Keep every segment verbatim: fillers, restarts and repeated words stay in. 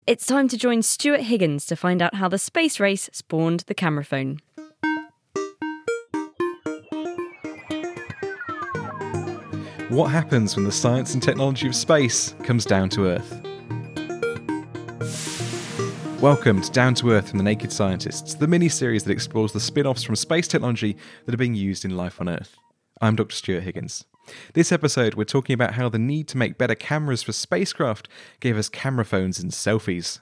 It's time to join Stuart Higgins to find out how the space race spawned the camera phone. What happens when the science and technology of space comes down to Earth? Welcome to Down to Earth from the Naked Scientists, the mini-series that explores the spin-offs from space technology that are being used in life on Earth. I'm Doctor Stuart Higgins. This episode, we're talking about how the need to make better cameras for spacecraft gave us camera phones and selfies.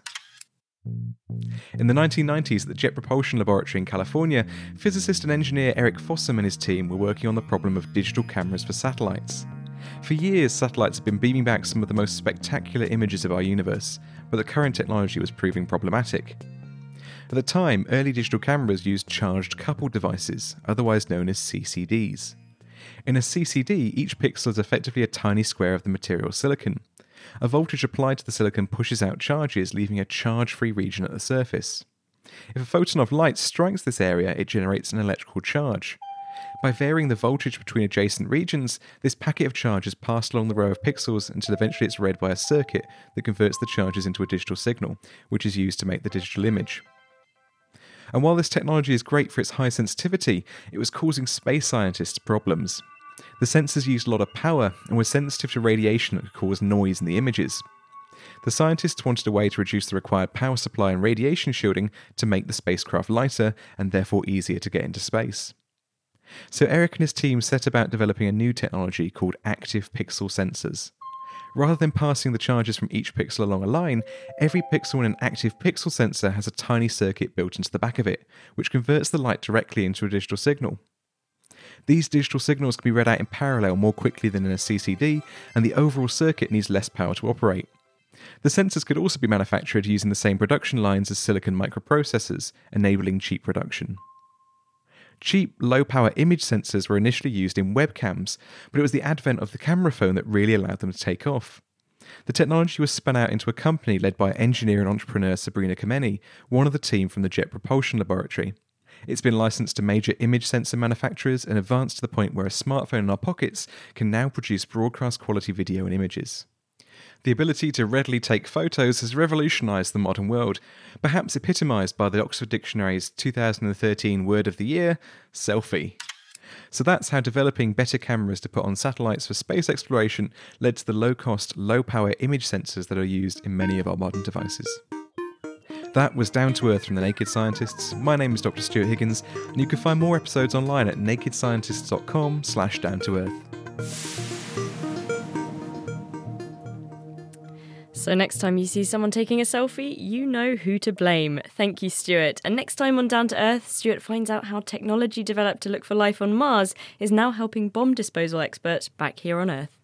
In the nineteen nineties at the Jet Propulsion Laboratory in California, physicist and engineer Eric Fossum and his team were working on the problem of digital cameras for satellites. For years, satellites have been beaming back some of the most spectacular images of our universe, but the current technology was proving problematic. At the time, early digital cameras used charged coupled devices, otherwise known as C C Ds. In a C C D, each pixel is effectively a tiny square of the material silicon. A voltage applied to the silicon pushes out charges, leaving a charge-free region at the surface. If a photon of light strikes this area, it generates an electrical charge. By varying the voltage between adjacent regions, this packet of charge is passed along the row of pixels until eventually it's read by a circuit that converts the charges into a digital signal, which is used to make the digital image. And while this technology is great for its high sensitivity, it was causing space scientists problems. The sensors used a lot of power and were sensitive to radiation that could cause noise in the images. The scientists wanted a way to reduce the required power supply and radiation shielding to make the spacecraft lighter and therefore easier to get into space. So Eric and his team set about developing a new technology called active pixel sensors. Rather than passing the charges from each pixel along a line, every pixel in an active pixel sensor has a tiny circuit built into the back of it, which converts the light directly into a digital signal. These digital signals can be read out in parallel more quickly than in a C C D, and the overall circuit needs less power to operate. The sensors could also be manufactured using the same production lines as silicon microprocessors, enabling cheap production. Cheap, low-power image sensors were initially used in webcams, but it was the advent of the camera phone that really allowed them to take off. The technology was spun out into a company led by engineer and entrepreneur Sabrina Kameni, one of the team from the Jet Propulsion Laboratory. It's been licensed to major image sensor manufacturers and advanced to the point where a smartphone in our pockets can now produce broadcast-quality video and images. The ability to readily take photos has revolutionised the modern world, perhaps epitomised by the Oxford Dictionary's two thousand thirteen word of the year, selfie. So that's how developing better cameras to put on satellites for space exploration led to the low-cost, low-power image sensors that are used in many of our modern devices. That was Down to Earth from the Naked Scientists. My name is Doctor Stuart Higgins, and you can find more episodes online at nakedscientists.com slash down to earth. So next time you see someone taking a selfie, you know who to blame. Thank you, Stuart. And next time on Down to Earth, Stuart finds out how technology developed to look for life on Mars is now helping bomb disposal experts back here on Earth.